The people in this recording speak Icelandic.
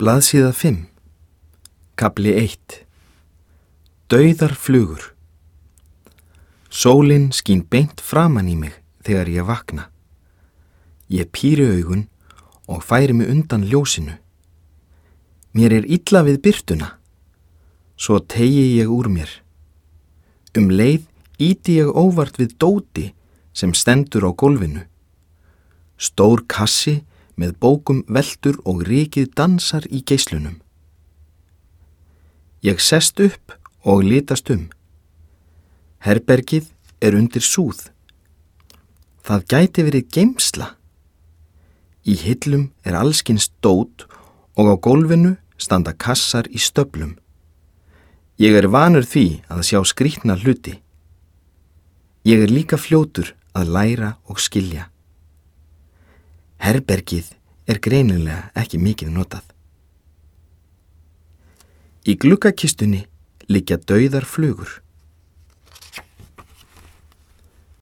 Blaðsíða 5. Kafli 1. Dauðar flugur. Sólin skín beint framan í mig þegar ég vakna. Ég píri augun og færi mig undan ljósinu. Mér er illa við birtuna. Svo teygi ég úr mér. Leið ýti ég óvart við dóti sem stendur á gólfinu. Stór kassi með bókum veltur og rykið dansar í geislunum. Ég sest upp og litast Herbergið er undir súð. Það gæti verið geymsla. Í hillum er allskyns dót og á gólfinu standa kassar í stöflum. Ég er vanur því að sjá skrýtna hluti. Ég er líka fljótur að læra og skilja. Herbergið er greinilega ekki mikið notað. Í gluggakistunni liggja dauðar flugur.